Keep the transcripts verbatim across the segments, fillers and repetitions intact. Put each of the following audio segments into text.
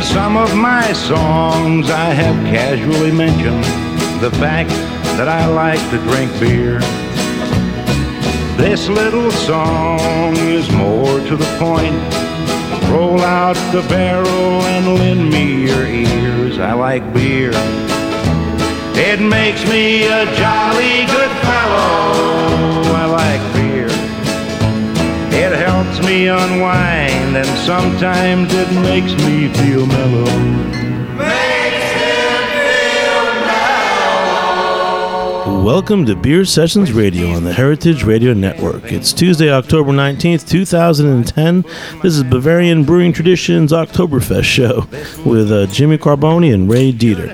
some of my songs I have casually mentioned the fact that I like to drink beer. This little song is more to the point. Roll out the barrel and lend me your ears. I like beer. It makes me a jolly good fellow. I like beer. It helps me unwind, and sometimes it makes me feel mellow. Welcome to Beer Sessions Radio on the Heritage Radio Network. It's Tuesday, October nineteenth, two thousand ten. This is Bavarian Brewing Traditions Oktoberfest show with uh, Jimmy Carboni and Ray Dieter.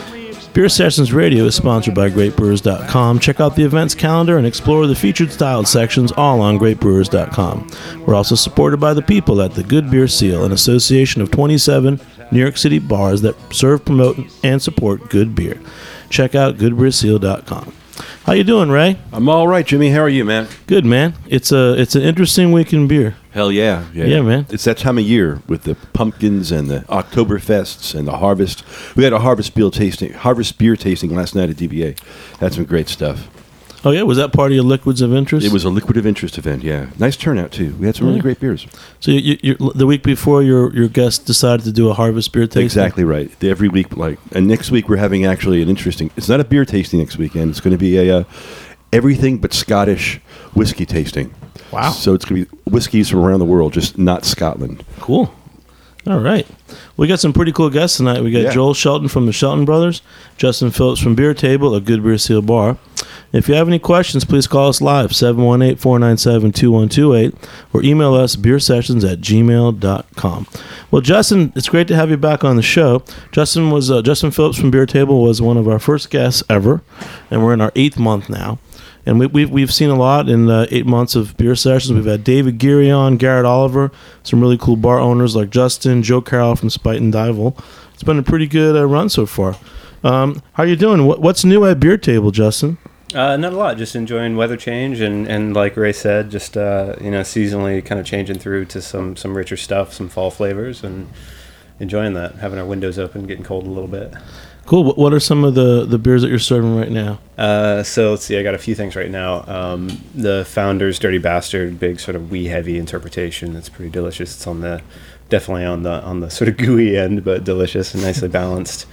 Beer Sessions Radio is sponsored by great brewers dot com. Check out the events calendar and explore the featured styled sections all on great brewers dot com. We're also supported by the people at the Good Beer Seal, an association of twenty-seven New York City bars that serve, promote, and support good beer. Check out good beer seal dot com. How you doing, Ray? I'm all right, Jimmy. How are you, man? Good, man. It's a it's an interesting week in beer. Hell yeah. Yeah, yeah man. It's that time of year with the pumpkins and the Oktoberfests and the harvest. We had a harvest beer tasting, harvest beer tasting last night at D B A. Had some great stuff. Oh, yeah? Was that part of your Liquids of Interest? It was a Liquid of Interest event, yeah. Nice turnout, too. We had some really yeah. great beers. So you, you, the week before, your your guest decided to do a harvest beer tasting? Exactly right. Every week, like, and next week we're having actually an interesting, it's not a beer tasting next weekend. It's going to be a uh, everything but Scottish whiskey tasting. Wow. So it's going to be whiskeys from around the world, just not Scotland. Cool. All right. We got some pretty cool guests tonight. We got yeah. Joel Shelton from the Shelton Brothers, Justin Phillips from Beer Table, a Good Beer Seal bar. If you have any questions, please call us live, seven one eight, four nine seven, two one two eight, or email us beer sessions at gmail dot com. Well, Justin, it's great to have you back on the show. Justin was uh, Justin Phillips from Beer Table was one of our first guests ever, and we're in our eighth month now. And we, we've, we've seen a lot in uh, eight months of beer sessions. We've had David Geary on, Garrett Oliver, some really cool bar owners like Justin, Joe Carroll from Spite and Dival. It's been a pretty good uh, run so far. Um, how are you doing? What, what's new at Beer Table, Justin? Uh, not a lot. Just enjoying weather change, and, and like Ray said, just uh, you know, seasonally kind of changing through to some, some richer stuff, some fall flavors, and enjoying that. Having our windows open, getting cold a little bit. Cool. What are some of the, the beers that you're serving right now? Uh, so let's see. I got a few things right now. Um, the Founder's Dirty Bastard, big sort of wee heavy interpretation. It's pretty delicious. It's on the definitely on the on the sort of gooey end, but delicious and nicely balanced.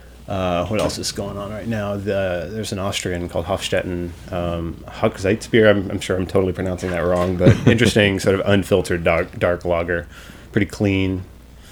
Uh, what else is going on right now? The, there's an Austrian called Hofstetten um, Hochzeitsbier. I'm, I'm sure I'm totally pronouncing that wrong, but interesting sort of unfiltered dark dark lager. Pretty clean.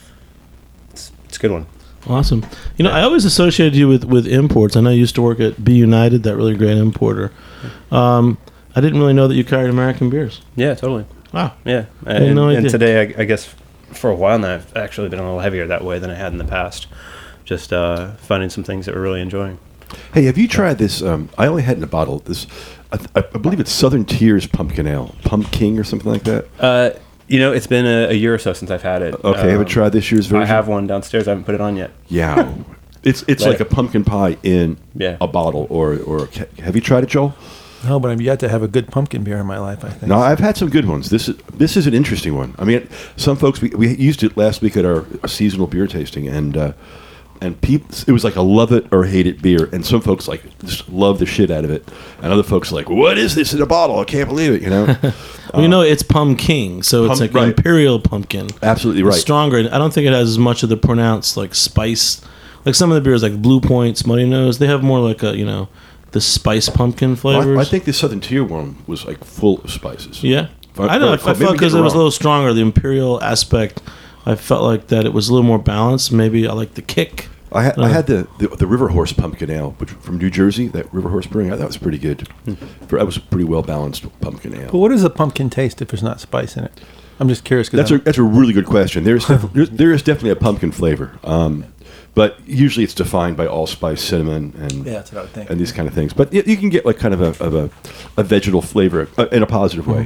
It's, it's a good one. Awesome. You know, I always associated you with, with imports. I know you used to work at Be United, that really great importer. Um, I didn't really know that you carried American beers. Yeah, totally. Wow. Yeah. I had and, no and idea. today, I, I guess, for a while now, I've actually been a little heavier that way than I had in the past. Just uh, finding some things that we're really enjoying. Hey, have you tried this? Um, I only had in a bottle. This, I, I believe it's Southern Tier's Pumpkin Ale, Pumpkin or something like that. Uh, you know, it's been a, a year or so since I've had it. Okay, um, haven't tried this year's version? I have one downstairs. I haven't put it on yet. Yeah, it's it's like a pumpkin pie in yeah. a bottle. Or or have you tried it, Joel? No, but I've yet to have a good pumpkin beer in my life, I think. No, I've had some good ones. This is this is an interesting one. I mean, some folks we, we used it last week at our, our seasonal beer tasting, and. Uh, And people, it was like a love it or hate it beer. And some folks like just love the shit out of it, and other folks are like, "What is this in a bottle? I can't believe it!" You know. well, um, you know, it's pumpkin, so it's pum- like right. imperial pumpkin. Absolutely It's right. stronger. I don't think it has as much of the pronounced like spice. Like some of the beers, like Blue Point, Smutty Nose, they have more like a you know the spice pumpkin flavors. Well, I, I think the Southern Tier one was like full of spices. Yeah, Or, I know. or, I, I felt because it was a little stronger. The imperial aspect, I felt like that it was a little more balanced. Maybe I like the kick. I had, Uh, I had the, the the River Horse Pumpkin Ale, which from New Jersey. That River Horse Brewing, I thought that was pretty good. For, that was a pretty well balanced pumpkin ale. But what does a pumpkin taste if there's not spice in it? I'm just curious. That's a that's a really good question. There's there's, there is definitely a pumpkin flavor, um, but usually it's defined by allspice, cinnamon, and Yeah, that's what I would think. and these kind of things. But you, you can get like kind of a of a, a vegetal flavor uh, in a positive way.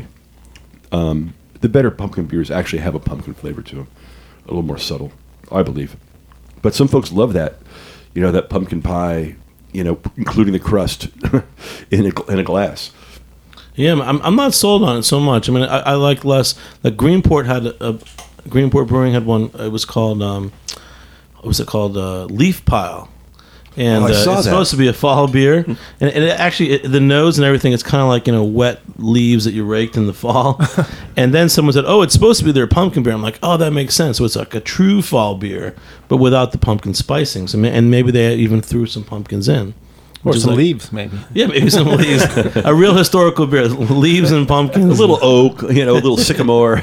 Um, the better pumpkin beers actually have a pumpkin flavor to them, a little more subtle, I believe. But some folks love that, you know, that pumpkin pie, you know, including the crust in a, in a glass. Yeah, I'm I'm not sold on it so much. I mean, I, I like less. Like Greenport had a, a Greenport Brewing had one. It was called um, what's it called? Uh, Leaf Pile. And Oh, I uh, saw it's that. supposed to be a fall beer, and, and it actually it, the nose and everything is kind of like, you know, wet leaves that you raked in the fall. And then someone said, "Oh, it's supposed to be their pumpkin beer." I'm like, "Oh, that makes sense." So it's like a true fall beer, but without the pumpkin spicings, and ma- and maybe they even threw some pumpkins in, Or which is some like- leaves, maybe. Yeah, maybe some leaves. A real historical beer, leaves and A pumpkins. little oak, you know, a little sycamore.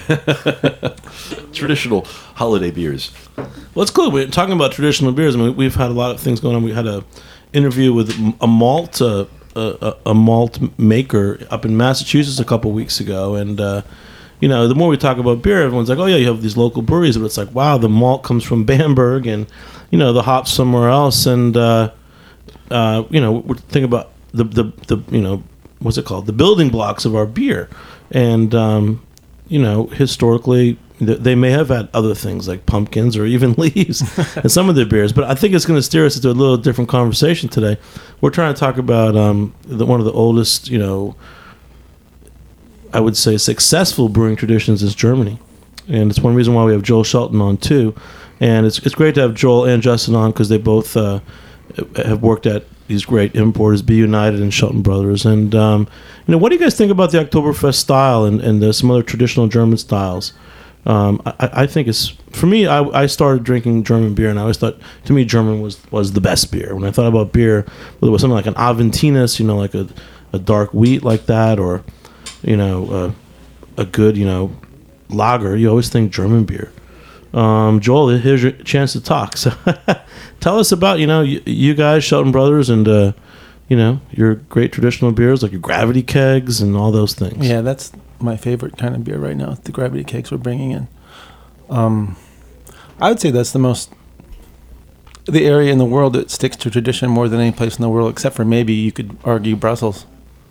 Traditional holiday beers. Well, it's cool. We're talking about traditional beers. I mean, we've had a lot of things going on. We had a interview with a malt uh, a, a malt maker up in Massachusetts a couple weeks ago, and uh, you know, the more we talk about beer, everyone's like, "Oh yeah, you have these local breweries," but it's like, wow, the malt comes from Bamberg, and you know, the hops somewhere else, and uh, uh, you know, we're thinking about the, the the you know, what's it called, the building blocks of our beer, and um, you know, historically, th- they may have had other things like pumpkins or even leaves in some of their beers, but I think it's going to steer us into a little different conversation today. We're trying to talk about um, the, one of the oldest, you know, I would say successful brewing traditions is Germany, and it's one reason why we have Joel Shelton on too. And it's it's great to have Joel and Justin on because they both uh, have worked at these great importers, Be United and Shelton Brothers. And um, you know, what do you guys think about the Oktoberfest style and and the, some other traditional German styles? Um, I, I think it's, for me, I, I started drinking German beer, and I always thought, to me, German was, was the best beer. When I thought about beer, whether it was something like an Aventinus, you know, like a, a dark wheat like that, or, you know, uh, a good, you know, lager, you always think German beer. Um, Joel, here's your chance to talk. So tell us about, you know, you, you guys, Shelton Brothers, and, uh, you know, your great traditional beers, like your Gravity Kegs and all those things. Yeah, that's my favorite kind of beer right now, the Gravity Cakes we're bringing in. Um, I would say that's the most, the area in the world that sticks to tradition more than any place in the world, except for maybe you could argue Brussels.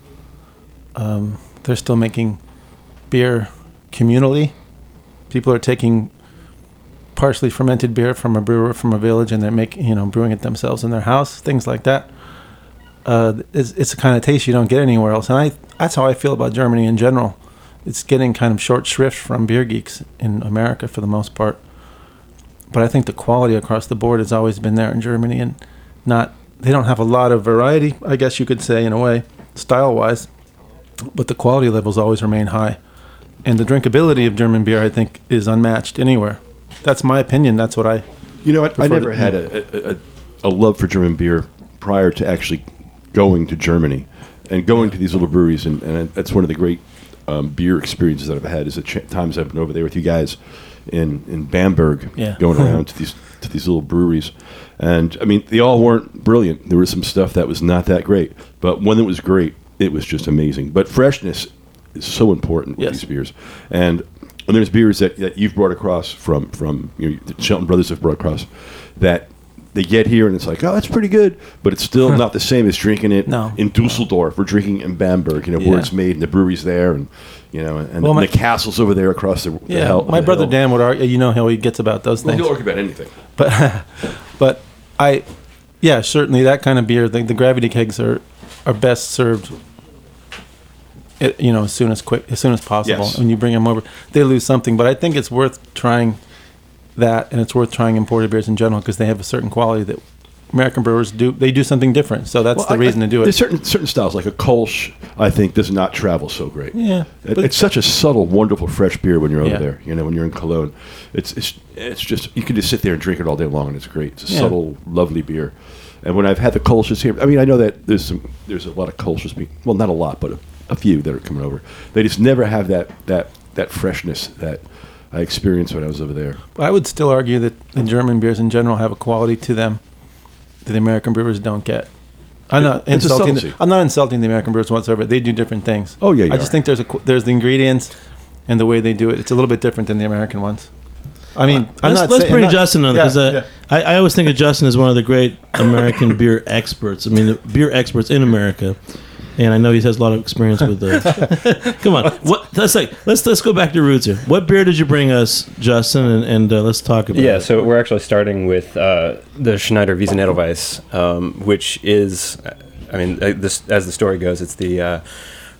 Um, they're still making beer communally. People are taking partially fermented beer from a brewer from a village, and they're making, you know, brewing it themselves in their house, things like that. Uh, it's, it's a kind of taste you don't get anywhere else, and I that's how I feel about Germany in general. It's getting kind of short shrift from beer geeks in America for the most part, but I think the quality across the board has always been there in Germany, and not they don't have a lot of variety, I guess you could say, in a way, style wise, but the quality levels always remain high, and the drinkability of German beer, I think, is unmatched anywhere. That's my opinion. That's what I. You know what? I Prefer never to- had a, a, a, a love for German beer prior to actually going to Germany and going to these little breweries, and, and that's one of the great um, beer experiences that I've had. Is the ch- times I've been over there with you guys in in Bamberg, Yeah. going around to these to these little breweries, and I mean they all weren't brilliant. There was some stuff that was not that great, but when it was great, it was just amazing. But freshness is so important with Yes. these beers, and. And there's beers that, that you've brought across from, from you know, the Shelton Brothers have brought across that they get here and it's like, oh, that's pretty good, but it's still not the same as drinking it No. in Dusseldorf or drinking in Bamberg, you know, Yeah. where it's made and the brewery's there, and you know, and, Well, and my- the castles over there across the, the Yeah, hell, my the brother hill. Dan would argue. You know how he gets about those Well, things. he'll argue about anything. But but I yeah, certainly that kind of beer, the, the Gravity Kegs are are best served it, you know, as soon as quick as soon as possible. Yes. When you bring them over, they lose something, but I think it's worth trying that, and it's worth trying imported beers in general because they have a certain quality that American brewers do. They do something different, so that's Well, the I- reason I- to do There's it. certain certain styles, like a Kolsch, I think, does not travel so great. Yeah, It- but- it's such a subtle, wonderful, fresh beer when you're over Yeah. there. You know, when you're in Cologne, it's it's it's just you can just sit there and drink it all day long, and it's great. It's a Yeah. subtle, lovely beer. And when I've had the Kolsch's here, I mean, I know that there's some there's a lot of Kolsch's being, well, not a lot, but a, a few that are coming over. They just never have that that that freshness that I experienced when I was over there. I would still argue that the German beers in general have a quality to them that the American brewers don't get. I'm not It's a insulting. The, subtlety. I'm not insulting the American brewers whatsoever. They do different things. Oh, yeah, you I just are. think there's a qu- there's the ingredients and the way they do it. It's a little bit different than the American ones. I mean, I'm let's not let's saying- bring I'm not- Justin on yeah, because uh, yeah. I, I always think of Justin as one of the great American beer experts. I mean, the beer experts in America, and I know he has a lot of experience with the. Come on, what? Let's like let's let's go back to roots here. What beer did you bring us, Justin? And, and uh, let's talk about. Yeah, it. so we're actually starting with uh, the Schneider Wiesen Edelweiss, um, which is, I mean, uh, this, as the story goes, it's the uh,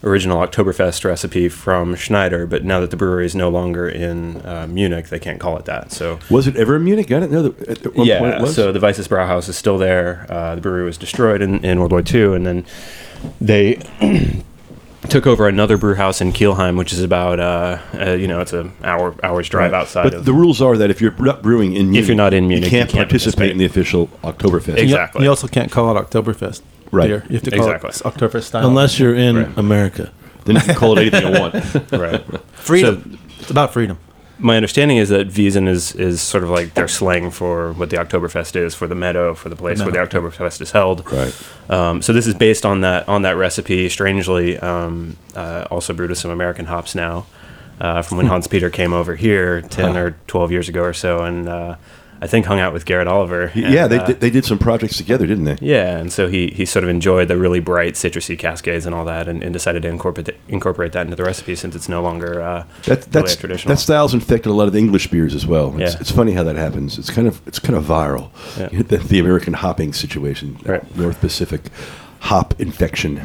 original Oktoberfest recipe from Schneider, but now that the brewery is no longer in uh, Munich, they can't call it that. So Was it ever in Munich? I didn't know that at one point it yeah, was. so the Weisses Brauhaus is still there. Uh, the brewery was destroyed in, in World War Two, and then they took over another brew house in Kielheim, which is about uh, uh you know it's an hour hour's drive Right. outside But of. the rules are that if you're not brewing in Munich, you're not in Munich, you can't, you can't participate participate. in the official Oktoberfest. Exactly. You, you also can't call it Oktoberfest. Right. Beer. You have to call Exactly. it Oktoberfest style. Unless you're in Right. America. Then you can call it anything you want. right. freedom. it's about freedom. My understanding is that Wiesen is, is sort of like their slang for what the Oktoberfest is, for the meadow, for the place where the Oktoberfest is held. Right. Um, so this is based on that on that recipe. Strangely, um, uh, also brewed with some American hops now, uh, from when Hans Peter came over here ten or twelve years ago or so, and uh, I think hung out with Garrett Oliver. Yeah, and, they, uh, did, they did some projects together, didn't they? Yeah, and so he, he sort of enjoyed the really bright citrusy cascades and all that, and, and decided to incorporate incorporate that into the recipe since it's no longer uh, That, really that's, a traditional. that style's infected a lot of the English beers as well. It's, Yeah. it's funny how that happens. It's kind of it's kind of viral. Yeah. The, the American hopping situation, Right. North Pacific hop infection.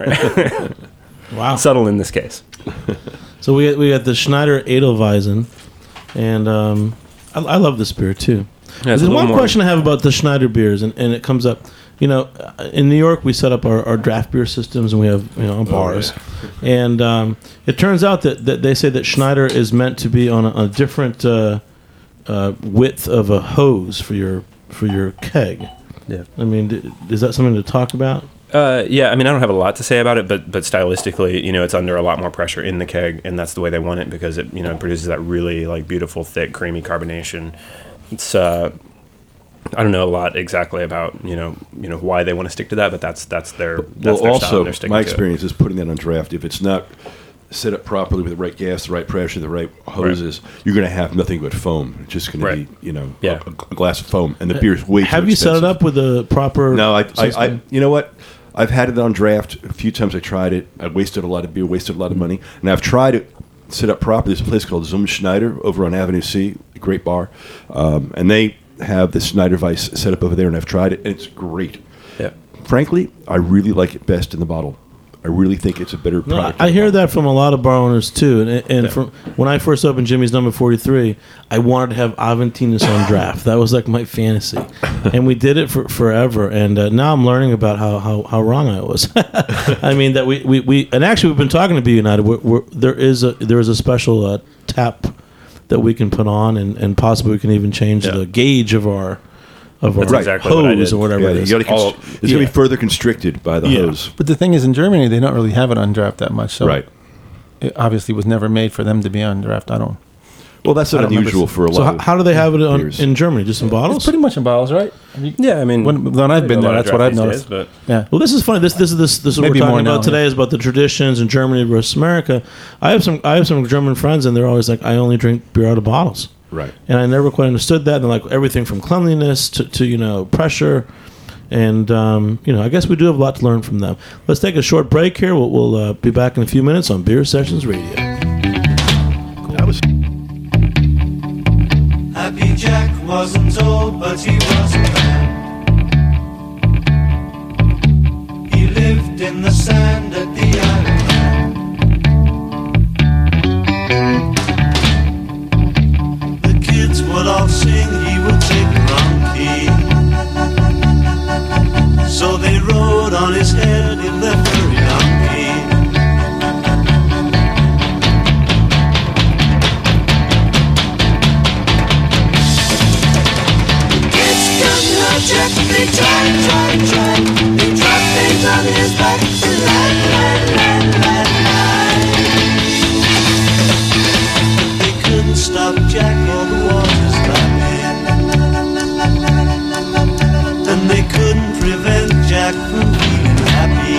Wow. Subtle in this case. So we got, we got the Schneider Edelweizen, and um, I, I love this beer too. Yeah, it's There's a little one more- question I have about the Schneider beers, and, and it comes up. You know, uh, in New York, we set up our, our draft beer systems, and we have you know bars. And um, it turns out that, that they say that Schneider is meant to be on a, a different uh, uh, width of a hose for your for your keg. Yeah. I mean, d- is that something to talk about? Uh, yeah, I mean, I don't have a lot to say about it, but but stylistically, you know, it's under a lot more pressure in the keg, and that's the way they want it because it, you know, produces that really like beautiful, thick, creamy carbonation. It's uh, I don't know a lot exactly about you know you know why they want to stick to that, but that's that's their that's well, their style, also, and they're sticking my to it. experience is putting that on draft. If it's not set up properly with the right gas, the right pressure, the right hoses, you're going to have nothing but foam. It's just going Right. to be, you know, Yeah. a, a glass of foam, and the beer's way too Have you set it expensive. up with a proper? No, I, I, I, system? you know what? I've had it on draft a few times. I tried it. I wasted a lot of beer, wasted a lot of money, and I've tried it set up properly. There's a place called Zum Schneider over on Avenue C, a great bar, um, and they have the Schneider Weiss set up over there, and I've tried it, and it's great. Yeah. Frankly, I really like it best in the bottle. I really think it's a better No, product. I hear that from a lot of bar owners too. And, and from when I first opened Jimmy's Number forty-three, I wanted to have Aventinus on draft. That was like my fantasy, and we did it for forever. And uh, now I'm learning about how, how, how wrong I was. I mean that we, we, we and actually we've been talking to Be United. We're, we're, there is a there is a special uh, tap that we can put on, and, and possibly we can even change Yeah. the gauge of our of our That's exactly what I hose did. or whatever Yeah, it you is. gotta All- const- it's going to yeah. be further constricted by the Yeah. hose. But the thing is, in Germany, they don't really have it on draft that much. So Right. it obviously was never made for them to be on draft. I don't. Well, that's I not don't remember unusual s- for a So lot how, of how do they have it on, beers. in Germany? Just in bottles? It's pretty much in bottles, right? Have you- Yeah, I mean, When- when I've been a there, lot of that's what draft I've these noticed. days, but Yeah. Well, this is funny. This this is this, this is what Maybe we're talking more about now, today yeah. is about the traditions in Germany versus America. I have some I have some German friends, and they're always like, I only drink beer out of bottles, right. and I never quite understood that. And they're like everything from cleanliness to, to you know pressure, and um, you know I guess we do have a lot to learn from them. Let's take a short break here. We'll, we'll uh, be back in a few minutes on Beer Sessions Radio. That was Happy Jack wasn't old, but he was a man. He lived in the sand at the island. The kids would all sing, he would take the wrong key. So they rode on his head in their furry donkey. Jack, they try, try, try. They drop things on his back. Lie, lie, lie, lie, lie. They couldn't stop Jack, all the waters lapping. And they couldn't prevent Jack from feeling happy.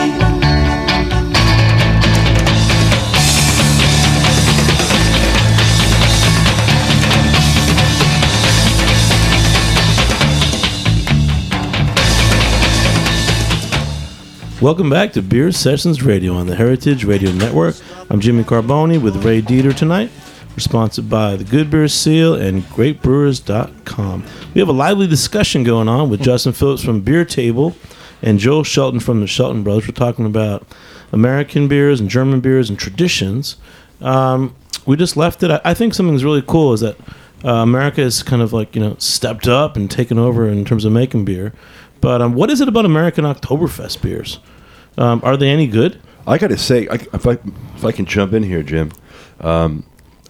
Welcome back to Beer Sessions Radio on the Heritage Radio Network. I'm Jimmy Carboni with Ray Dieter tonight. We're sponsored by the Good Beer Seal and great brewers dot com. We have a lively discussion going on with Justin Phillips from Beer Table and Joe Shelton from the Shelton Brothers. We're talking about American beers and German beers and traditions. Um, we just left it. I, I think something's really cool is that uh, America has kind of like, you know, stepped up and taken over in terms of making beer. But um, what is it about American Oktoberfest beers? Um, are they any good? I got to say, I, if I if I can jump in here, Jim, um,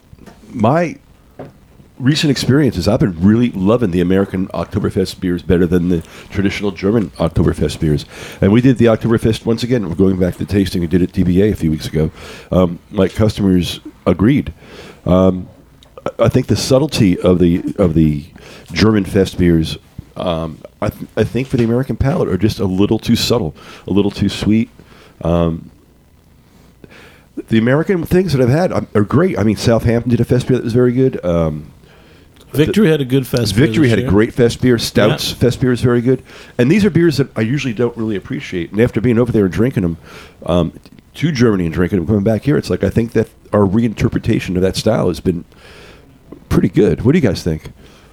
my recent experiences, I've been really loving the American Oktoberfest beers better than the traditional German Oktoberfest beers. And we did the Oktoberfest once again. We're going back to tasting. We did it at T B A a few weeks ago. Um, my customers agreed. Um, I, I think the subtlety of the of the German Fest beers, um, I, th- I think for the American palate, are just a little too subtle, a little too sweet. Um, the American things that I've had are, are great. I mean, Southampton did a fest beer that was very good. Um, Victory had a good fest beer. Victory this had year. a great fest beer. Stouts Yeah. fest beer is very good. And these are beers that I usually don't really appreciate. And after being over there and drinking them, um, to Germany and drinking them, coming back here, it's like I think that our reinterpretation of that style has been pretty good. What do you guys think?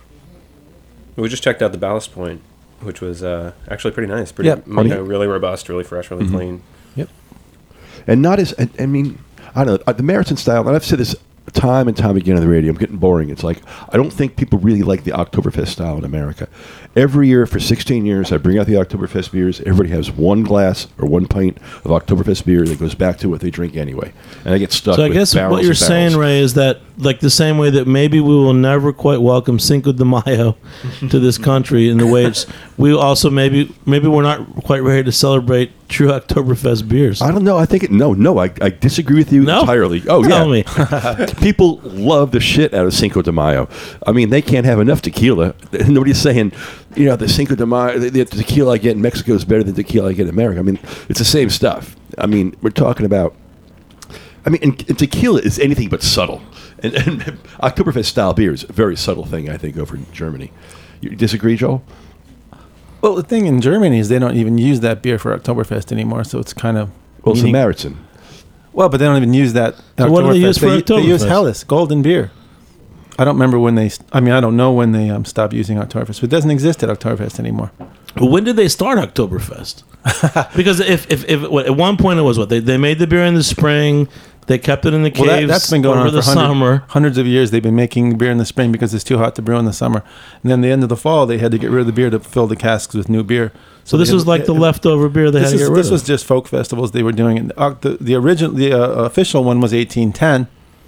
We just checked out the Ballast Point, which was uh, actually pretty nice. Pretty, Yep. you know, really robust, really fresh, really Mm-hmm. clean. Yep. And not as, I, I mean, I don't know, the Meriton style, and I've said this time and time again on the radio, I'm getting boring. It's like, I don't think people really like the Oktoberfest style in America. Every year for sixteen years, I bring out the Oktoberfest beers. Everybody has one glass or one pint of Oktoberfest beer that goes back to what they drink anyway. And I get stuck So I with guess barrels what you're and saying, barrels. Ray, is that like the same way that maybe we will never quite welcome Cinco de Mayo to this country in the way it's, we also maybe maybe we're not quite ready to celebrate true Oktoberfest beers. I don't know. I think it. No, no. I, I disagree with you No? entirely. Oh Tell yeah. me. People love the shit out of Cinco de Mayo. I mean, they can't have enough tequila. Nobody's saying, you know, the Cinco de Mayo, the, the tequila I get in Mexico is better than tequila I get in America. I mean, it's the same stuff. I mean, we're talking about. I mean, and, and tequila is anything but subtle. And, and Oktoberfest style beer is a very subtle thing, I think, over in Germany. You disagree, Joel? Well, the thing in Germany is they don't even use that beer for Oktoberfest anymore, so it's kind of Well, meaning- Samaritan. Well, but they don't even use that. So what do they Oktoberfest. use for they, they use Oktoberfest? Helles, golden beer. I don't remember when they. st- I mean, I don't know when they um, stopped using Oktoberfest. But it doesn't exist at Oktoberfest anymore. But when did they start Oktoberfest? Because if, if, if what, at one point it was what they, they made the beer in the spring, they kept it in the caves Well, that, that's been going over on the for hundred, summer. hundreds of years. They've been making beer in the spring because it's too hot to brew in the summer. And then the end of the fall, they had to get rid of the beer to fill the casks with new beer. So this they- was like the it- leftover beer they This, had to is, get rid this of. was just folk festivals they were doing. And uh, the the original, the uh, official one was eighteen ten.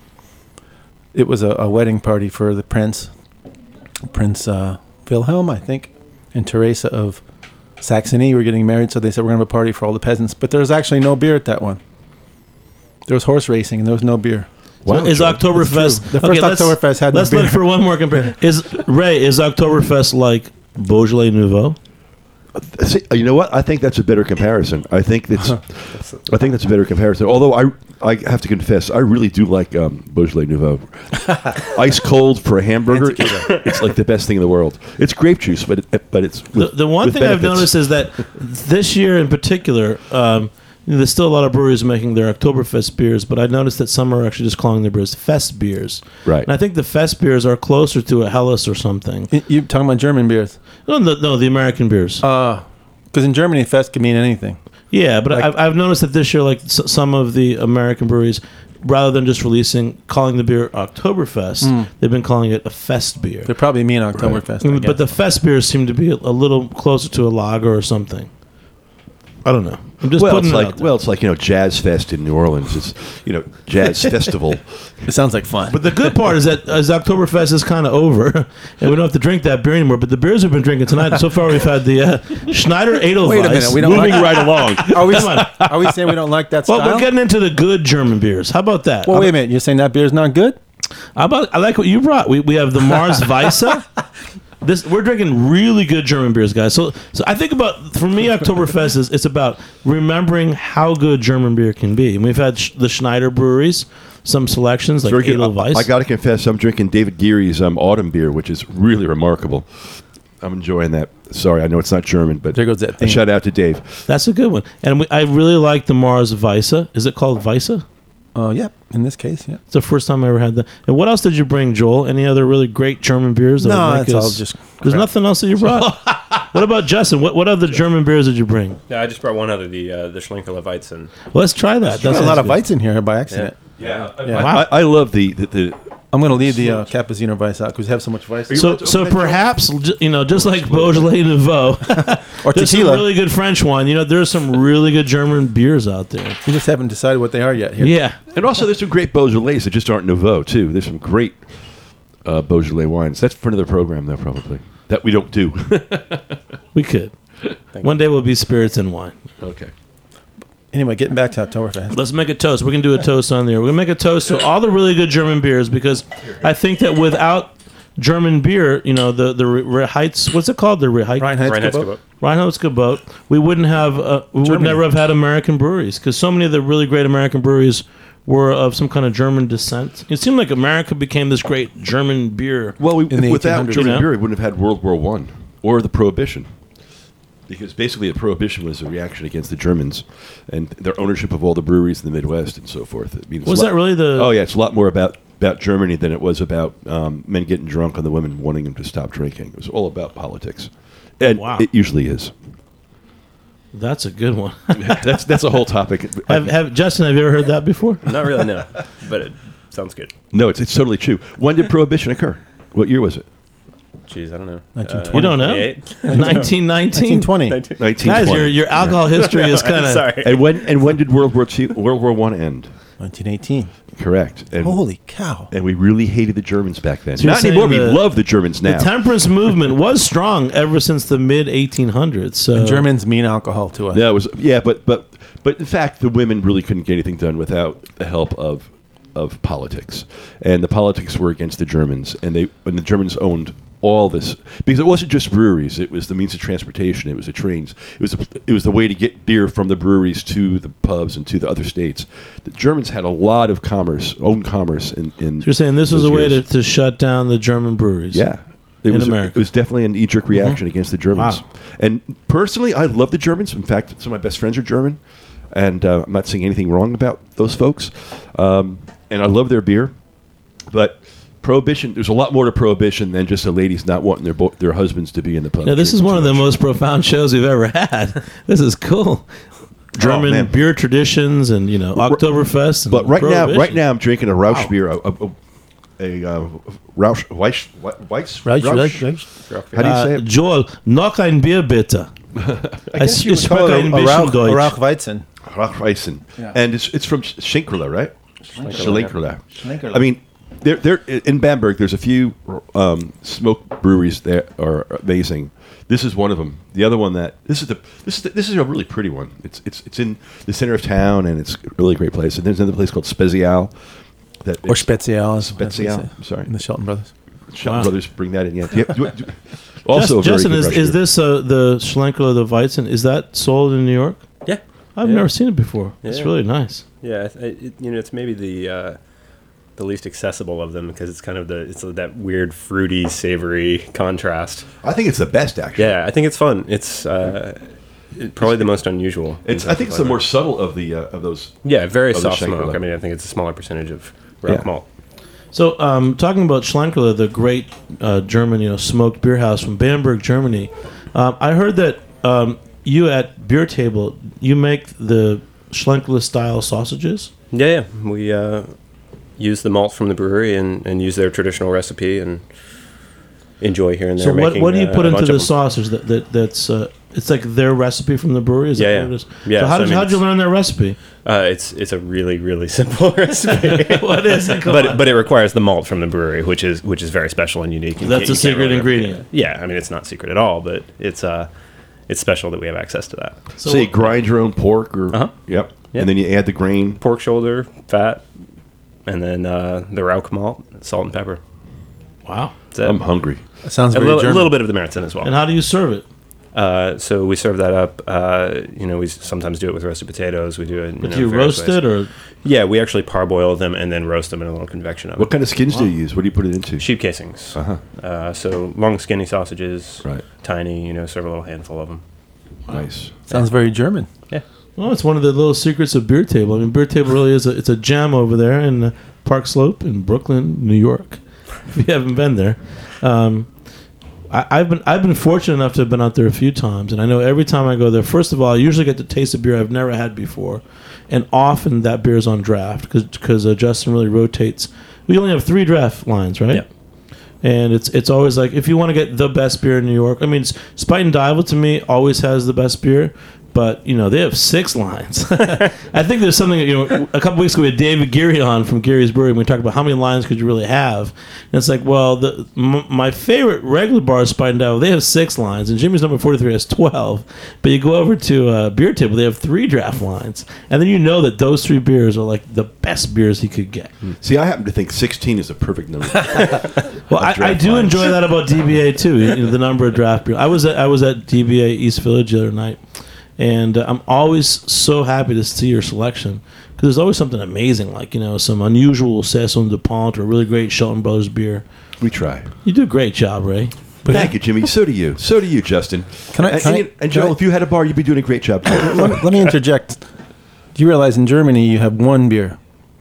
It was a, a wedding party for the prince, Prince uh, Wilhelm, I think, and Teresa of Saxony were getting married. So they said we're going to have a party for all the peasants. But there was actually no beer at that one. There was horse racing and there was no beer. So is Joel. Oktoberfest The first let's- Oktoberfest had no Let's beer. look for one more comparison. Is Ray is Oktoberfest like Beaujolais Nouveau? See, you know what? I think that's a better comparison. I think that's, I think that's a better comparison. Although I, I have to confess, I really do like um, Beaujolais Nouveau. Ice cold for a hamburger, it's like the best thing in the world. It's grape juice, but it, but it's The, with, the one with thing I've benefits. noticed is that this year in particular, um, you know, there's still a lot of breweries making their Oktoberfest beers, but I noticed that some are actually just calling their beers Fest beers. Right. And I think the Fest beers are closer to a Helles or something. Y- You talking about German beers? No, no, no the American beers. Because in Germany, fest can mean anything. yeah, but like- I've, I've noticed that this year, like s- some of the American breweries, rather than just releasing, calling the beer Oktoberfest, they've been calling it a Fest beer. They probably mean Oktoberfest. I Mm, guess. But the Fest beers seem to be a, a little closer to a lager or something. I don't know. I'm just well, putting it's it like out there. well, it's like you know, Jazz Fest in New Orleans. It's you know, Jazz Festival. it sounds like fun. But the good part is that as Oktoberfest is kind of over, and we don't have to drink that beer anymore. But the beers we've been drinking tonight, so far we've had the uh, Schneider Edelweiss. Wait a minute, we don't moving like- right along. are we? Come on. Are we saying we don't like that Well, style? we're getting into the good German beers. How about that? well, wait a minute. You're saying that beer's not good? How about I like what you brought. We we have the Mars Weisse. This we're drinking really good German beers, guys. So so I think about for me Oktoberfest is it's about remembering how good German beer can be. And we've had sh- the Schneider breweries, some selections like Very good. Edelweiss. I, I got to confess, I'm drinking David Geary's um, Autumn beer, which is really remarkable. I'm enjoying that. Sorry, I know it's not German, but There goes that a theme. shout out to Dave. That's a good one. And we, I really like the Mars Weisse. Is it called Weisse? Oh, yeah. In this case, yeah. It's the first time I ever had that. And what else did you bring, Joel? Any other really great German beers? That No, would make it's all us- just There's crap. nothing else that you brought. What about Justin? What what other German beers did you bring? Yeah, I just brought one other, the uh, the Schlenkerla Weizen. Let's try that. There's That a lot of sounds Weizen here by accident. Yeah, Yeah. I, I love the the. the I'm going to leave the uh, Cappuccino Weiss out because we have so much Weiss. good. So so perhaps ju- you know, just like Beaujolais Nouveau, Or there's some tequila. really good French wine. You know, there's some really good German beers out there. We just haven't decided what they are yet. Here. Yeah. And also, there's some great Beaujolais that just aren't Nouveau, too. There's some great uh, Beaujolais wines. That's for another program, though, probably. That we don't do. We could. One day we'll be spirits and wine. Okay. Anyway, getting back to Oktoberfest. Let's make a toast. We're going to do a toast on there. We're going to make a toast to all the really good German beers because I think that without German beer, you know, the, the Reinheits, what's it called? The Reinheits, Reinheitsgebot. Reinheitsgebot. Reinheitsgebot, we wouldn't have, uh, we would Germany. never have had American breweries because so many of the really great American breweries were of some kind of German descent. It seemed like America became this great German beer. Well, we, In the without eighteen hundreds, German you know? beer, we wouldn't have had World War One or the Prohibition. Because basically, the Prohibition was a reaction against the Germans and their ownership of all the breweries in the Midwest and so forth. I mean, it's Was a lot- that really the... Oh, yeah. It's a lot more about, about Germany than it was about um, men getting drunk and the women wanting them to stop drinking. It was all about politics. And Wow. it usually is. That's a good one. that's that's a whole topic. have, have, Justin, have you ever heard that before? Not really, no. But it sounds good. No, it's, it's totally true. When did Prohibition occur? What year was it? Jeez, I don't know. nineteen Uh, twenty. You don't know? twenty-eight? nineteen nineteen? nineteen twenty. nineteen Guys, twenty. your, your alcohol history is kind of... Sorry. And when and when did World War Two, World War One end? nineteen eighteen. Correct. And, Holy cow. and we really hated the Germans back then. So you're Not anymore. saying We the- love the Germans The now. temperance movement was strong ever since the mid eighteen hundreds. So Germans mean alcohol to us. yeah, it was yeah, but but but in fact, the women really couldn't get anything done without the help of of politics, and the politics were against the Germans, and they and the Germans owned all this because it wasn't just breweries; it was the means of transportation, it was the trains, it was the, it was the way to get beer from the breweries to the pubs and to the other states. The Germans had a lot of commerce, own commerce, in. in you're saying this was those a way to, years. to shut down the German breweries? Yeah. It In was, America. it was definitely a knee-jerk reaction against the Germans. Wow. And personally, I love the Germans. In fact, some of my best friends are German, and uh, I'm not saying anything wrong about those folks. Um, and I love their beer, but Prohibition. There's a lot more to Prohibition than just the ladies not wanting their bo- their husbands to be in the pub. Now, this is drinking one of too the much. most profound shows we've ever had. This is cool. German man. beer traditions and, you know, Oktoberfest. And But right now, Prohibition. right now, I'm drinking a Rausch beer, a, a, a, a uh, Rausch Weiss, Weiss, Right, Rausch? right, right. How do you say Uh, it? Joel, noch ein Bier bitte. I, guess you would spreche Oh, ein a bisschen Rauch, a Deutsch. Rauch Weizen. Rauchweizen. Yeah. And it's it's from Schlenkerla, right? Schlenkerla. Schlenkerla. I mean, there there in Bamberg, there's a few um, smoke breweries that are amazing. This is one of them. The other one that this is the this is the, this is a really pretty one. It's it's it's in the center of town and it's a really great place. And there's another place called Spezial. That Or Spezial. as- Spezial, as they say I'm sorry. in The Shelton Brothers. Shelton Wow. Brothers bring that in. Yeah. Yeah. Do- do- Also, a very Justin, good is, Rush is beer. this uh, the Schlenkerla, the Weizen? Is that sold in New York? Yeah. I've Yeah. never seen it before. It's Yeah. really nice. Yeah, I th- it, you know, it's maybe the uh, the least accessible of them because it's kind of the it's that weird fruity, savory contrast. I think it's the best actually. Yeah, I think it's fun. It's uh, it- probably the most unusual. in It's terms I think of it's the flavor. more subtle of the uh, of those. Yeah, very of the soft smoke. Schlenkerla. I mean, I think it's a smaller percentage of Rauch Yeah. malt. So, um, talking about Schlenkerla, the great uh, German, you know, smoked beer house from Bamberg, Germany. Um, I heard that um, you at Beer Table, you make the Schlenkerla style sausages. Yeah, yeah. We uh, use the malt from the brewery and, and use their traditional recipe and enjoy here and there. So, what, making, what do you uh, put a into bunch the of them. sausage? That, that that's uh, it's like their recipe from the brewery. Is Yeah, that yeah. what it is? Yeah, So how so I did mean, how'd you it's- learn their recipe? Uh, it's it's a really really simple recipe. What is it? Come but on. but it requires the malt from the brewery, which is which is very special and unique. You That's can't- a you can't secret really ingredient. replicate it. Yeah, I mean it's not secret at all, but it's uh it's special that we have access to that. So Say what- grind your own pork or Uh-huh. yep, Yeah. and then you add the grain. Pork shoulder, fat, and then uh, the Rauch malt, salt and pepper. Wow. That's it. I'm hungry. That sounds a, very little, a German. little bit of the Meritzen as well. And how do you serve it? Uh, so we serve that up. Uh, you know, we sometimes do it with roasted potatoes. We do it. You But know, do you various roast ways. it or Yeah, we actually parboil them and then roast them in a little convection oven. What kind of skins do you use? What do you put it into? Sheep casings. Uh-huh. Uh, so long, skinny sausages. Right. Tiny. You know, serve a little handful of them. Nice. Sounds very German. Yeah. Well, it's one of the little secrets of Beer Table. I mean, Beer Table really is a it's a gem over there in uh, Park Slope in Brooklyn, New York. If you haven't been there, um, I, I've been I've been fortunate enough to have been out there a few times, and I know every time I go there, first of all, I usually get to taste a beer I've never had before, and often that beer is on draft because because uh, Justin really rotates. We only have three draft lines, right? Yep. And it's it's always like if you want to get the best beer in New York. I mean, Spite and Dival to me always has the best beer. But, you know, they have six lines. I think there's something, you know, a couple weeks ago we had David Geary on from Geary's Brewery, and we talked about how many lines could you really have. And it's like, well, the, m- my favorite regular bar is Spite and Dival. They have six lines, and Jimmy's Number forty-three has twelve. But you go over to uh, Beer Table, they have three draft lines. And then you know that those three beers are like the best beers he could get. See, I happen to think sixteen is the perfect number. Well, I, I do lines. enjoy that about D B A, too, you know, the number of draft beer. I was at, I was at D B A East Village the other night. And uh, I'm always so happy to see your selection because there's always something amazing, like, you know, some unusual Saison DuPont or a really great Shelton Brothers beer. We try. You do a great job, Ray. Thank you, Jimmy. So do you. So do you, Justin. Can I- And, can I- and, and can Joel, I- if you had a bar, you'd be doing a great job. too. let, me, let me interject. Do you realize in Germany you have one beer?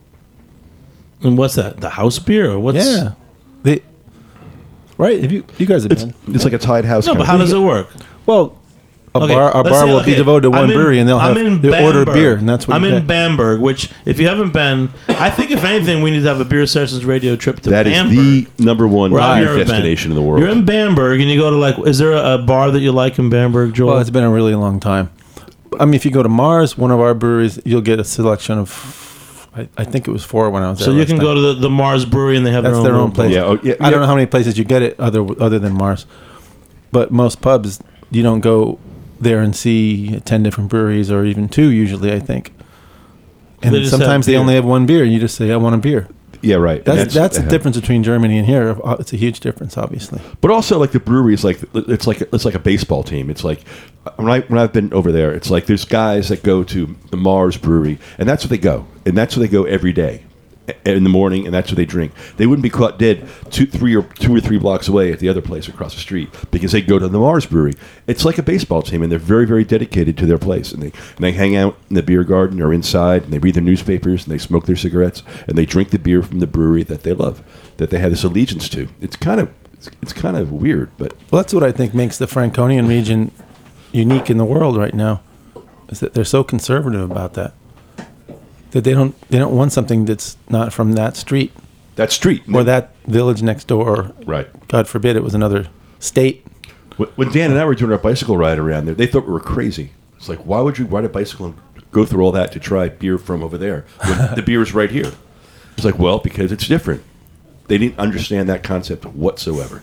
And what's that? The house beer or what's? Yeah. They, right? Have you you guys have It's, been? it's like a tied house. No, kind but of how thing. does it work? Well, a Okay, bar a let's bar say- will okay, be devoted to one I'm in- brewery, and they'll I'm have in they order Bamberg. beer, and that's what I'm you in get. Bamberg, which if you haven't been, I think if anything, we need to have a Beer Sessions radio trip to That is Bamberg. the number one where I've beer never been. destination in the world. You're in Bamberg, and you go to like, is there a, a bar that you like in Bamberg, Joel? Well, it's been a really long time. I mean, if you go to Mars, one of our breweries, you'll get a selection of, I, I think it was four when I was there. so you last can time. go to the, the Mars Brewery, and they have That's their own, their own little place. Yeah, oh, yeah, I don't know how many places you get it other other than Mars, but most pubs you don't go there and see ten different breweries or even two usually. I think, They and just have sometimes they beer. only have one beer, and you just say, "I want a beer." Yeah, right. And That's that's, the uh, difference between Germany and here. Uh, It's a huge difference, obviously. But also, like the brewery is like it's like it's like a baseball team. It's like when I when I've been over there, it's like there's guys that go to the Mars Brewery, and that's where they go, and that's where they go every day in the morning, and that's where they drink. They wouldn't be caught dead two, three or two or three blocks away at the other place across the street because they go to the Mars Brewery. It's like a baseball team, and they're very, very dedicated to their place. And they and they hang out in the beer garden or inside, and they read their newspapers, and they smoke their cigarettes, and they drink the beer from the brewery that they love, that they have this allegiance to. It's kind of it's, it's kind of weird, but Well, that's what I think makes the Franconian region unique in the world right now, is that they're so conservative about that. That they don't they don't want something that's not from that street that street or that village next door. Or, right. God forbid it was another state. When- When Dan and I were doing our bicycle ride around there, they thought we were crazy. It's like, why would you ride a bicycle and go through all that to try beer from over there when the beer is right here? It's like, well, because it's different. They didn't understand that concept whatsoever.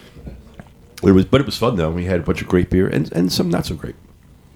It was, but it was fun though. We had a bunch of great beer and, and some not so great.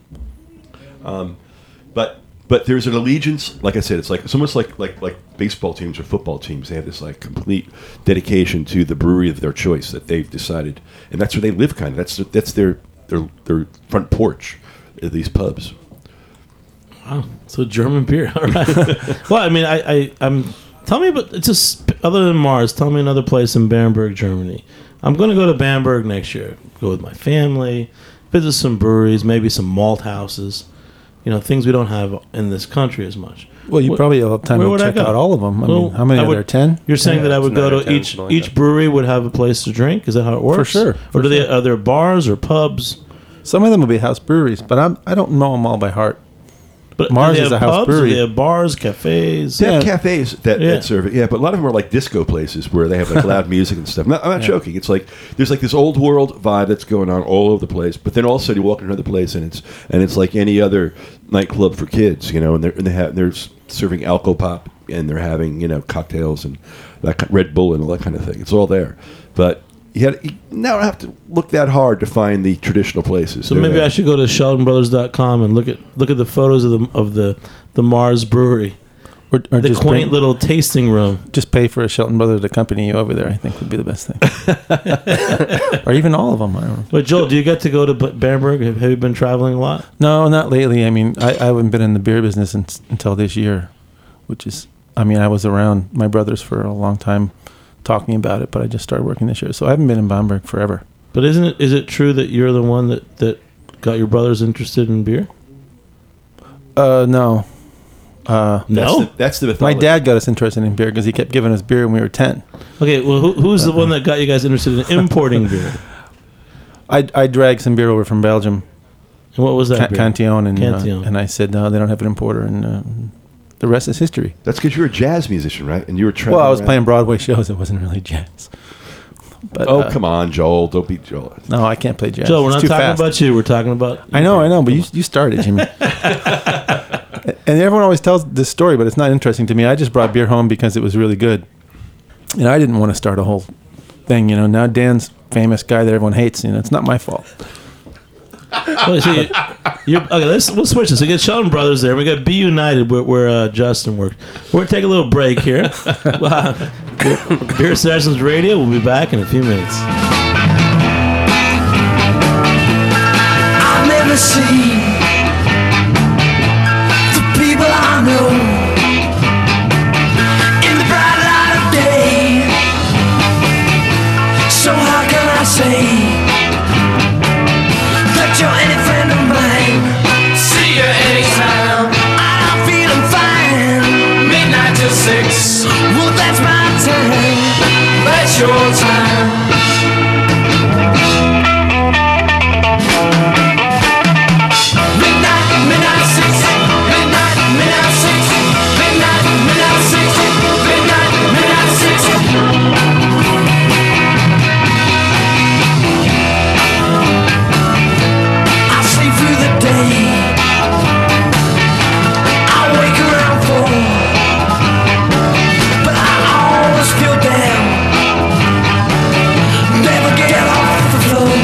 Um, but but there's an allegiance. Like I said, it's like it's almost like like like baseball teams or football teams. They have this like complete dedication to the brewery of their choice that they've decided, and that's where they live. Kind of that's that's their their their front porch. uh, These pubs. Wow, so German beer. All right. Well, I mean, I, I, I'm. Tell me about just other than Mars. Tell me another place in Bamberg, Germany. I'm going to go to Bamberg next year. Go with my family, visit some breweries, maybe some malt houses. You know, things we don't have in this country as much. Well, you What- probably will have time where to would I check go? out all of them. I Well, mean, how many I are would- there? Ten? You're saying that I would it's go nine or to ten, each something like each that. brewery would have a place to drink. Is that how it works? sure, Or for do they sure. are there bars or pubs? Some of them will be house breweries, but I'm I don't know them all by heart. But Mars do they is have a house pubs, brewery. Or they have bars, cafes. They have Yeah. cafes that, Yeah. that serve it, yeah, but a lot of them are like disco places where they have like loud music and stuff. I'm not, I'm not joking. It's like there's like this old world vibe that's going on all over the place, but then all of a sudden you walk into another place and it's and it's like any other nightclub for kids, you know, and they're and they have they're serving alco pop and they're having you know cocktails and that kind- Red Bull and all that kind of thing. It's all there, but. You, had, you now don't have to look that hard to find the traditional places. So They're maybe there. I should go to sheldon brothers dot com and look at look at the photos of the of the, the Mars Brewery, Or, or the just quaint bring- little tasting room. just pay for a Shelton Brothers to accompany you over there. I think would be the best thing. Or even all of them. I don't know. But Joel, do you get to go to B- Bamberg? Have, have you been traveling a lot? No, not lately. I mean, I, I haven't been in the beer business in, until this year, which is, I mean, I was around my brothers for a long time talking about it, but I just started working this year. So I haven't been in Bamberg forever. But isn't it is it true that you're the one that, that got your brothers interested in beer? Uh, no. Uh, That's No. the, that's the my mythology. dad got us interested in beer because he kept giving us beer when we were ten. Okay, well, who, who's the one that got you guys interested in importing beer? I I dragged some beer over from Belgium, And what was that? Ca- beer? Cantillon, and Cantillon. Uh, and I said no, they don't have an importer, and uh, the rest is history. That's because you're a jazz musician, right? And you were traveling Well, I was around. playing Broadway shows. It wasn't really jazz. But, Oh, uh, come on, Joel. Don't be Joel. No, I can't play jazz. Joe, we're It's not too talking fast. about you. We're talking about. I know, I know, but you you started, Jimmy. And everyone always tells this story, but it's not interesting to me. I just brought beer home because it was really good, and I didn't want to start a whole thing. You know, now Dan's famous guy that everyone hates. You know, it's not my fault. Well, so you, you're, okay, let's we'll switch this. We got Sheldon Brothers there. We got Be United, where, where uh, Justin worked. We're gonna take a little break here. Well, Beer Sessions Radio. We'll be back in a few minutes. I've never seen the people I know in the bright light of day. So how can I say that you're any friend of mine? See you anytime. I'm feeling fine. Midnight till six. Well, that's my time. That's your time. Midnight, midnight six, midnight, midnight six, midnight, midnight six, midnight, midnight six. I sleep through the day. I wake around four, but I always feel down. Never get off the floor.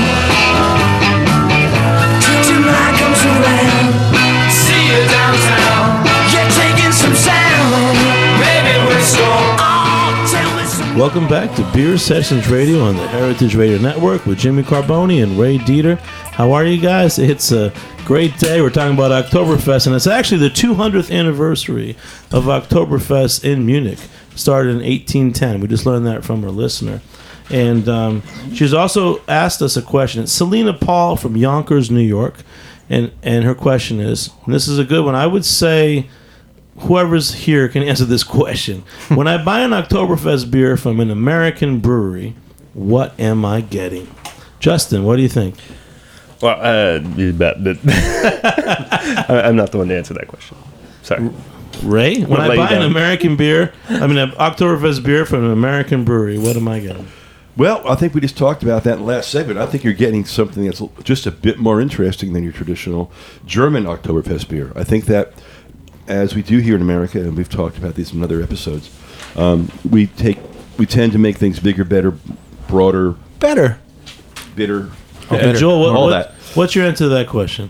Tonight comes around. See you downtown. You're taking some sound. Maybe we're strong. Oh, tell me some. Welcome back to Beer Sessions Radio on the Heritage Radio Network with Jimmy Carboni and Ray Dieter. How are you guys? It's a great day. We're talking about Oktoberfest, and it's actually the two hundredth anniversary of Oktoberfest in Munich. Started in eighteen ten. We just learned that from our listener. And um, she's also asked us a question. It's Selena Paul from Yonkers, New York. And, and her question is, and this is a good one, I would say whoever's here can answer this question. When I buy an Oktoberfest beer from an American brewery, what am I getting? Justin, what do you think? Well, uh, you bet that I- I'm not the one to answer that question. Sorry. Ray, when I'll I let you buy an down. American beer, I mean an Oktoberfest beer from an American brewery, what am I getting? Well, I think we just talked about that in the last segment. I think you're getting something that's just a bit more interesting than your traditional German Oktoberfest beer. I think that, as we do here in America, and we've talked about this in other episodes, um, we take we tend to make things bigger, better, broader, Better. bitter. Uh, better. Joel, what, All what- that. what's your answer to that question?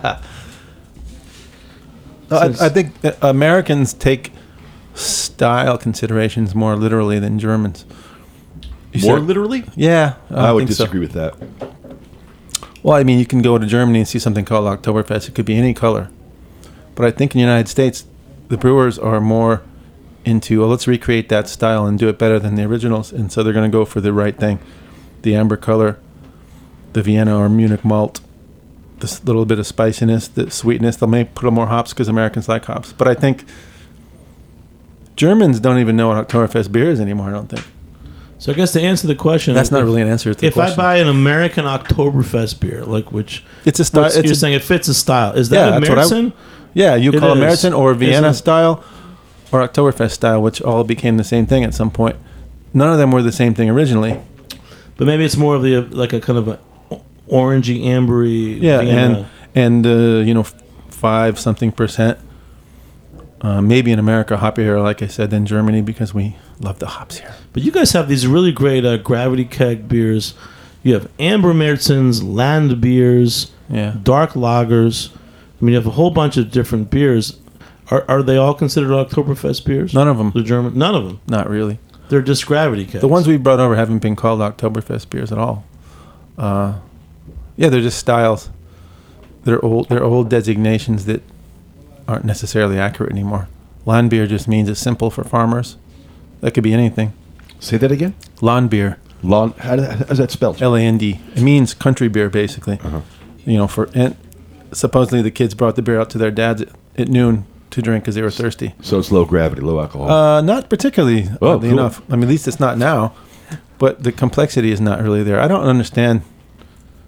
No, Since- I, I think uh, Americans take style considerations more literally than Germans. You More said- literally? Yeah, I, I would think so. disagree with that. Well, I mean, you can go to Germany and see something called Oktoberfest. It could be any color. But I think in the United States, the brewers are more into, well, let's recreate that style and do it better than the originals. And so they're going to go for the right thing. The amber color, the Vienna or Munich malt, this little bit of spiciness, the sweetness. They'll maybe put a little more hops because Americans like hops. But I think Germans don't even know what Oktoberfest beer is anymore, I don't think. So I guess to answer the question, That's not if- really an answer to the If question. I buy an American Oktoberfest beer, like which It's a style. what's- It's you're a, saying it fits a style. Is Yeah, that that's what I- American? Yeah, you It call it is. American or Vienna Isn't it? style or Oktoberfest style, which all became the same thing at some point. None of them were the same thing originally. But maybe it's more of the like a kind of a orangey, ambery. Yeah, Vienna. and and uh, you know, f- five something percent. Uh, maybe in America hoppier, like I said, than Germany because we love the hops here. But you guys have these really great uh, gravity keg beers. You have Amber Märzens, Land beers, Yeah. dark lagers. I mean, you have a whole bunch of different beers. Are are they all considered Oktoberfest beers? None of them. The German, none of them. Not really. They're just gravity kegs. The ones we brought over haven't been called Oktoberfest beers at all. Uh, yeah, they're just styles. They're old. They're old designations that aren't necessarily accurate anymore. Lawn beer just means it's simple for farmers. That could be anything. Say that again. Lawn beer, Lawn. How, how is that spelled? L A N D. It means country beer, basically. Uh-huh. You know, for and supposedly the kids brought the beer out to their dads at, at noon to drink because they were thirsty. So it's low gravity, low alcohol. Uh, not particularly, Oh, oddly cool. enough. I mean, at least it's not now. But the complexity is not really there. I don't understand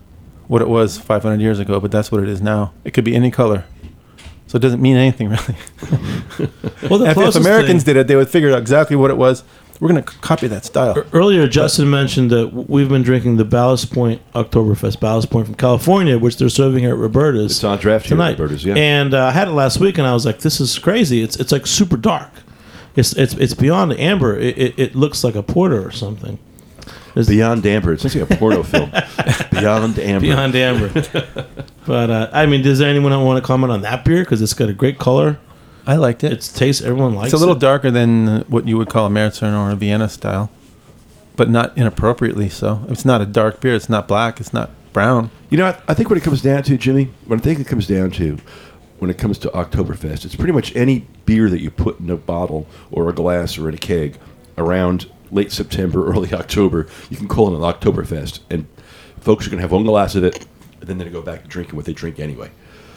what it was five hundred years ago, but that's what it is now. It could be any color. So it doesn't mean anything, really. Well, the if, if closest Americans thing- did it, they would figure out exactly what it was. We're going to c- copy that style. Ear- Earlier, Justin mentioned that w- we've been drinking the Ballast Point Oktoberfest Ballast Point from California, which they're serving here at Roberta's. It's on draft here tonight. at Roberta's, yeah. And uh, I had it last week, and I was like, "This is crazy! It's it's like super dark. It's it's it's beyond amber. It it, it looks like a porter or something. It's Beyond Amber. It's like a porno film. Beyond Amber. beyond amber." But uh, I mean, does anyone want to comment on that beer because it's got a great color? I liked it. It's taste. Everyone likes It's a little it. darker than uh, what you would call a Märzen or a Vienna style, but not inappropriately so. It's not a dark beer. It's not black. It's not brown. You know, I, I think what it comes down to, Jimmy, what I think it comes down to when it comes to Oktoberfest, it's pretty much any beer that you put in a bottle or a glass or in a keg around late September, early October, you can call it an Oktoberfest. And folks are going to have one glass of it, and then they're going to go back to drinking what they drink anyway.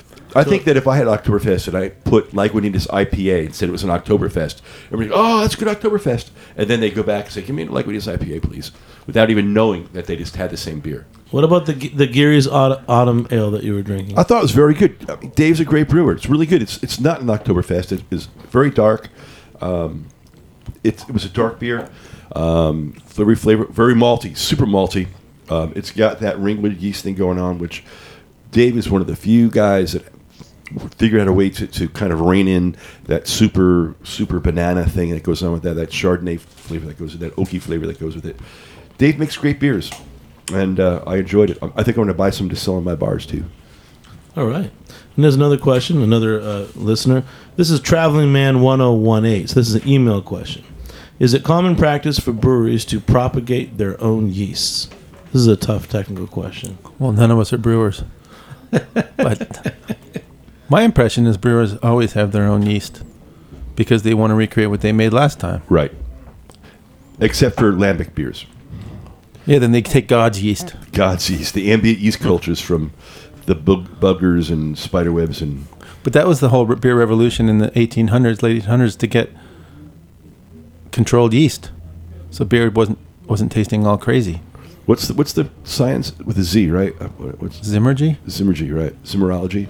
I think that if I had Oktoberfest and I put Lagunitas I P A and said it was an Oktoberfest, everybody, oh, that's a good Oktoberfest. And then they go back and say, give me a Lagunitas I P A, please, without even knowing that they just had the same beer. What about the the Geary's Aut- Autumn Ale that you were drinking? I thought it was very good. I mean, Dave's a great brewer. It's really good. It's it's not an Oktoberfest. It is very dark. Um, it, it was a dark beer. Um, very flavor, very malty, super malty. Um, it's got that ringwood yeast thing going on, which Dave is one of the few guys that figured out a way to, to kind of rein in that super super banana thing that goes on with that, that Chardonnay flavor that goes with that oaky flavor that goes with it. Dave makes great beers, and uh, I enjoyed it. I think I'm going to buy some to sell in my bars too. All right. And there's another question, another uh, listener. This is Traveling Man one oh one eight. So this is an email question. Is it common practice for breweries to propagate their own yeasts? This is a tough technical question. Well, none of us are brewers. But my impression is brewers always have their own yeast because they want to recreate what they made last time. Right. Except for lambic beers. Yeah, then they take God's yeast. God's yeast, the ambient yeast cultures from the bug- buggers and spiderwebs and But that was the whole beer revolution in the eighteen hundreds, late eighteen hundreds, to get controlled yeast, so beer wasn't wasn't tasting all crazy. what's the what's the science with a Z, right? Uh, what- What's Zymurgy, Zymurgy, right? Zymurology.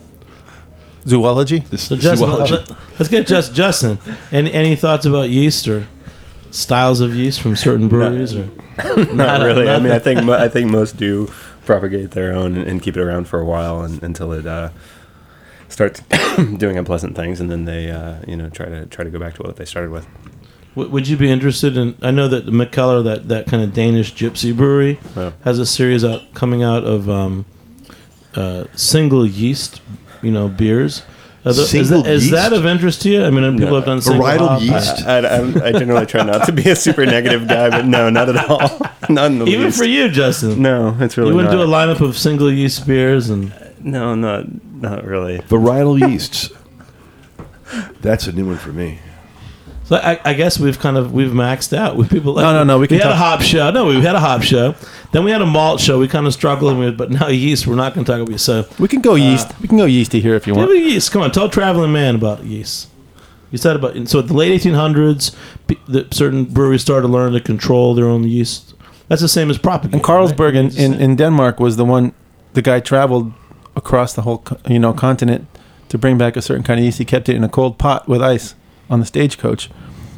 zoology. This So Justin, zoology. let, us get just Justin. Any any thoughts about yeast or styles of yeast from certain breweries? Or Not really. I mean, I nothing? think mo- I think most do propagate their own and, and keep it around for a while and, until it uh, starts doing unpleasant things, and then they uh, you know try to try to go back to what they started with. W- Would you be interested in? I know that Mikkeller, that, that kind of Danish gypsy brewery, Yeah. has a series out coming out of um, uh, single yeast, you know, beers. Are the- is, Single that, is that yeast? of interest to you? I mean, and people No. have done single Varietal hop. yeast? I, I, I generally try not to be a super negative guy, but no, not at all. Not in the Even least. for you, Justin. No, it's really You wouldn't not. do a lineup of single yeast beers, and No, not not really. Varietal yeasts. That's a new one for me. so I, I guess we've kind of we've maxed out with people. Like, No, no, no, we can had a talk- hop show. No, we had a hop show. Then we had a malt show. We kind of struggled with, but now yeast. We're not going to talk about so. We can go yeast. We can go yeasty here if you Give want. me yeast. Come on, tell Traveling Man about yeast. You said about so at the late eighteen hundreds, pe- the certain breweries started to learn to control their own yeast. That's the same as propagating. And Carlsberg right? in, in, in Denmark was the one. The guy traveled across the whole co- you know continent to bring back a certain kind of yeast. He kept it in a cold pot with ice on the stagecoach.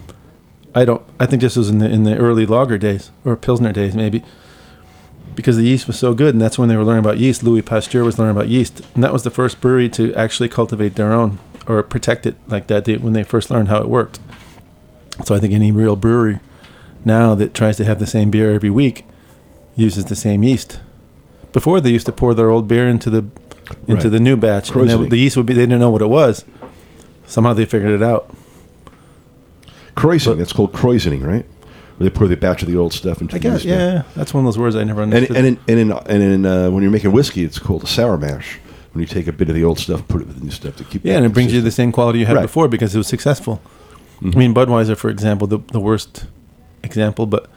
I don't. I think this was in the in the early lager days or Pilsner days maybe, because the yeast was so good, and that's when they were learning about yeast. Louis Pasteur was learning about yeast, and that was the first brewery to actually cultivate their own or protect it like that. They, when they first learned how it worked. So I think any real brewery now that tries to have the same beer every week uses the same yeast. Before they used to pour their old beer into the into Right. the new batch, and they, Kreuzening. the yeast would be. They didn't know what it was. Somehow they figured it out. Kreuzening. That's called kreuzening, right? Where they pour the batch of the old stuff into I the guess, new stuff. yeah, that's one of those words I never And understood. and in, and in, and in uh, when you're making whiskey, it's called a sour mash. When you take a bit of the old stuff, put it with the new stuff to keep. yeah, that and it brings you the consistent. same quality you had Right. before because it was successful. Mhm. I mean, Budweiser, for example, the the worst example, but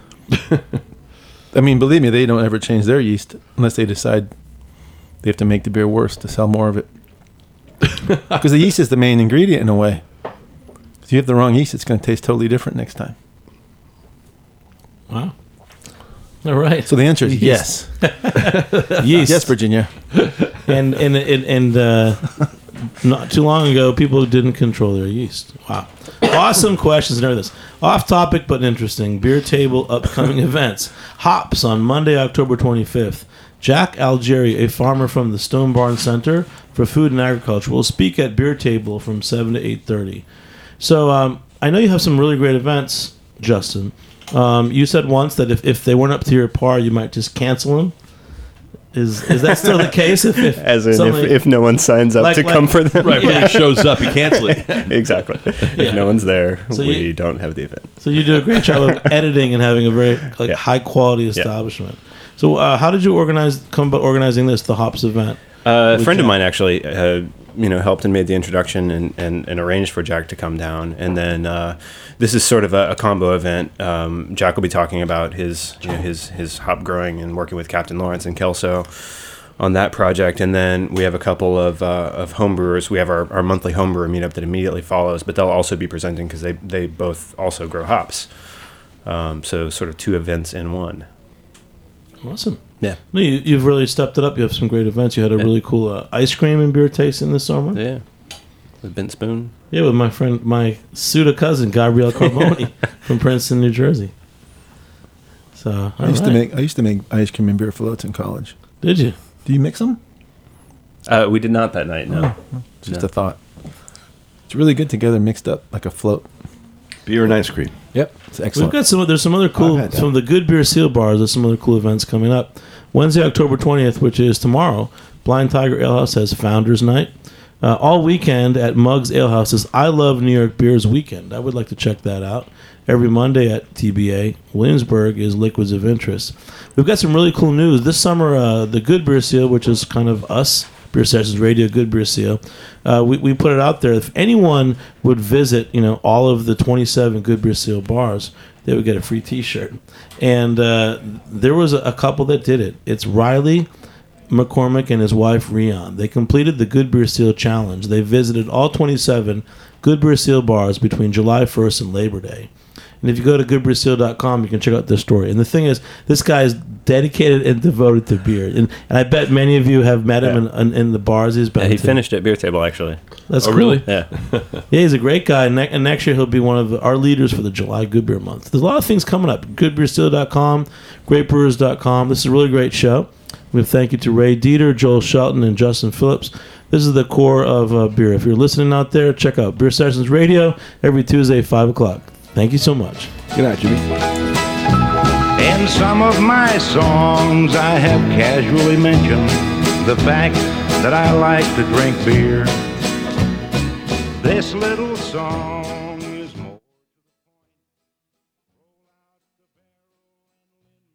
I mean, believe me, they don't ever change their yeast unless they decide they have to make the beer worse to sell more of it. Because the yeast is the main ingredient in a way. If you have the wrong yeast, it's going to taste totally different next time. Wow. All right. So the answer is yes. Yeast. Yes, Virginia. and and and, and uh, not too long ago, people didn't control their yeast. Wow. Awesome questions and everything. Off topic but interesting. Beer table upcoming events. Hops on Monday, October twenty-fifth. Jack Algeri, a farmer from the Stone Barn Center for Food and Agriculture, will speak at Beer Table from seven to eight thirty. So um, I know you have some really great events, Justin. Um, you said once that if, if they weren't up to your par, you might just cancel them. Is is that still the case? If, if As in, if, somebody- if no one signs up Like- to like- come for them. Right, when he shows up, you cancel it. Exactly. Yeah. If no one's there, So we you- don't have the event. So you do a great job of editing and having a very like Yeah. high quality establishment. So uh, how did you organize come about organizing this, the Hops event? Uh, a With friend of Jack? mine actually, uh, you know, helped and made the introduction and, and, and arranged for Jack to come down. And then uh, this is sort of a, a combo event. Um, Jack will be talking about his you know, his his hop growing and working with Captain Lawrence and Kelso on that project. And then we have a couple of uh, of homebrewers. We have our, our monthly homebrewer meetup that immediately follows, but they'll also be presenting because they, they both also grow hops. Um, so sort of two events in one. Awesome. Yeah. No, you, you've really stepped it up. You have some great events. You had a Yeah. really cool uh, ice cream and beer tasting this summer. Yeah. With Bent Spoon. Yeah, with my friend, my pseudo cousin, Gabrielle Carboni from Princeton, New Jersey. So I used all to right. make I used to make ice cream and beer floats in college. Did you? Do you mix them? Uh, we did not that night, no. Just No. a thought. It's really good together, mixed up like a float. Beer and ice cream. Yep, it's We've excellent. got some. There's some other cool I've had that. from the Good Beer Seal bars. There's some other cool events coming up. Wednesday, October twentieth, which is tomorrow. Blind Tiger Ale House has Founders Night. Uh, all weekend at Muggs Ale House is I Love New York Beers Weekend. I would like to check that out. Every Monday at T B A. Williamsburg is Liquids of Interest. We've got some really cool news. This summer, uh, the Good Beer Seal, which is kind of us, Beer Sessions Radio, Good Beer Seal, uh, we, we put it out there. If anyone would visit, you know, all of the twenty-seven Good Beer Seal bars, they would get a free T-shirt. And uh, there was a, a couple that did it. It's Riley McCormick and his wife Rion. They completed the Good Beer Seal Challenge. They visited all twenty-seven Good Beer Seal bars between July first and Labor Day. And if you go to good beer seal dot com, you can check out this story. And the thing is, this guy is dedicated and devoted to beer. And, and I bet many of you have met him Yeah. in, in, in the bars he's been Yeah, he to. finished at Beer Table, actually. That's Oh, cool. really? Yeah. Yeah, he's a great guy. And, ne- and next year he'll be one of the, our leaders for the July Good Beer Month. There's a lot of things coming up. good beer seal dot com, great brewers dot com. This is a really great show. We thank you to Ray Dieter, Joel Shelton, and Justin Phillips. This is the core of uh, beer. If you're listening out there, check out Beer Sessions Radio every Tuesday, five o'clock. Thank you so much. Good night, Jimmy. In some of my songs, I have casually mentioned the fact that I like to drink beer. This little song